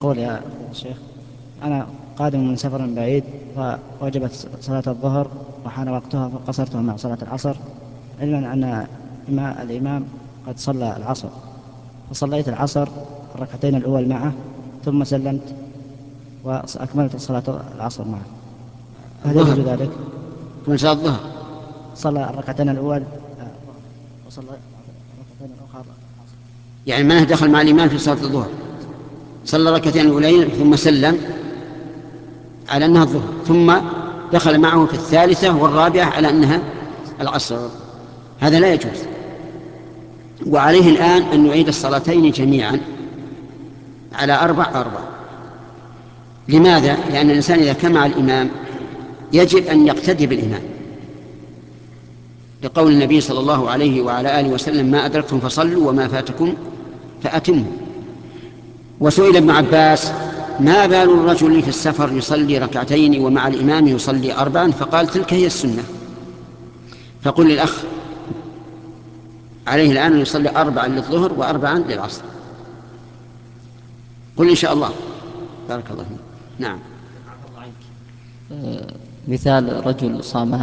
قول يا أخي الشيخ، أنا قادم من سفر بعيد، فوجبت صلاة الظهر وحان وقتها فقصرتها مع صلاة العصر، علما أن الإمام قد صلى العصر، فصليت العصر الركعتين الأول معه ثم سلمت وأكملت صلاة العصر معه. هل يجوز الظهر. ذلك؟ من صلاة الظهر. صلى الركعتين الأول ظهر، وصلى الركعتين الأخرى عصر. يعني من دخل مع الإمام في صلاة الظهر صلى ركعتين الأولين ثم سلم على أنها الظهر، ثم دخل معه في الثالثة والرابعة على أنها العصر. هذا لا يجوز. وعليه الآن أن نعيد الصلاتين جميعا على أربع. لماذا؟ لأن الإنسان إذا كان مع الإمام يجب أن يقتدي بالإمام، لقول النبي صلى الله عليه وعلى آله وسلم: ما أدركتم فصلوا وما فاتكم فأتموا. وسئل ابن عباس: ما بال الرجل في السفر يصلي ركعتين ومع الإمام يصلي أربعا؟ فقال: تلك هي السنة. فقل للأخ عليه الآن أن يصلي أربعا للظهر وأربعا للعصر. قل إن شاء الله. بارك الله فيك. نعم. مثال رجل صام